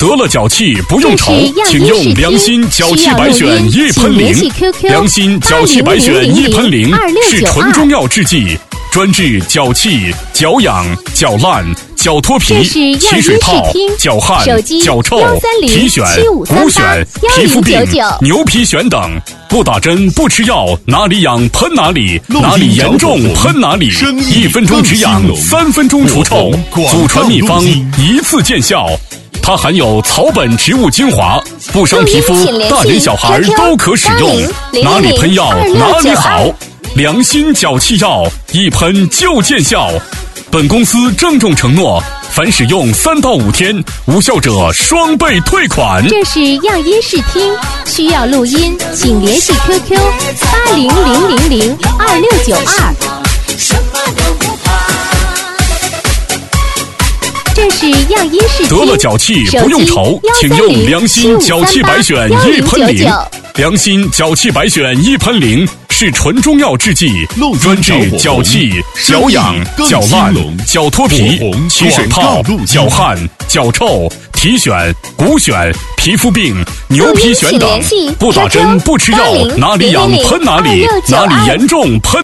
得了脚气不用愁，请用良心脚气白选一喷灵。良心脚气白选一喷灵是纯中药制剂，专治脚气、脚痒、脚烂、脚脱皮、起水泡、脚汗、脚臭、体癣、骨癣、皮肤病、牛皮癣等。不打针不吃药，哪里痒喷哪里，哪里严重喷哪里。1分钟止痒，3分钟除臭，祖传秘方，一次见效。它含有草本植物精华，不伤皮肤，大人小孩都可使用。哪里喷药哪里好，良心脚气药，一喷就见效。本公司郑重承诺，凡使用3到5天，无效者双倍退款。 这是样音视听，需要录音，请联系 QQ 800002692。这是样音视听， 得了脚气不用愁，请用良心脚气白选一喷灵。良心脚气白选一喷灵是纯中药制剂，专治脚气、脚痒、脚烂、脚脱皮、起水泡、脚汗、脚臭、体癣、骨癣、皮肤病、牛皮癣等。不打针不吃药，哪里痒喷哪里，哪里严重喷